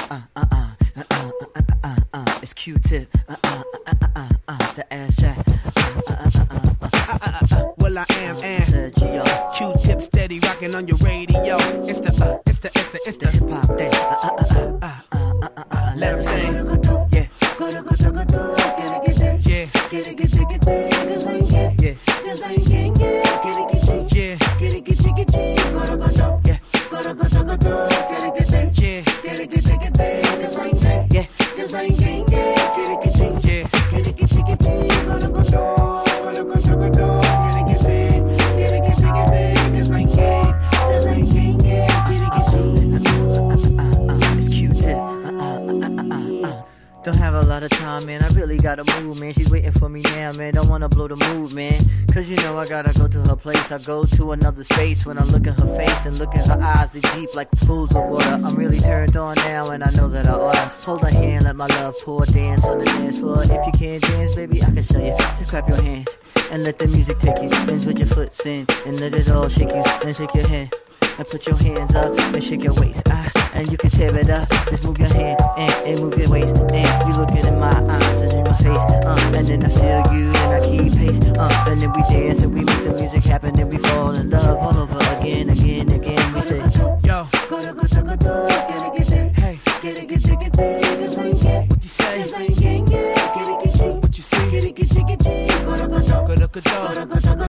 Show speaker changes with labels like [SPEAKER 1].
[SPEAKER 1] It's Q-Tip, the ass jack.
[SPEAKER 2] Well, I am and Q-Tip steady rocking on your radio. It's the
[SPEAKER 1] hip hop day. Let 'em sing. Yeah. Don't have a lot of time, man, I really gotta move, man. She's waiting for me now, man, don't wanna blow the mood, man. Cause you know I gotta go to her place. I go to another space when I look at her face and look at her eyes. They deep like pools of water. I'm really turned on now and I know that I oughta hold her hand, let my love pour, dance on the dance floor. If you can't dance, baby, I can show you. Just clap your hands and let the music take you. Then put your foot in and let it all shake you. Then shake your hand and put your hands up and shake your waist. And you can tear it up. Just move your hand and move your waist. And you looking in my eyes and in my face. And then I feel you and I keep pace. And then we dance and we make the music happen and we fall in love all over again. We say, yo.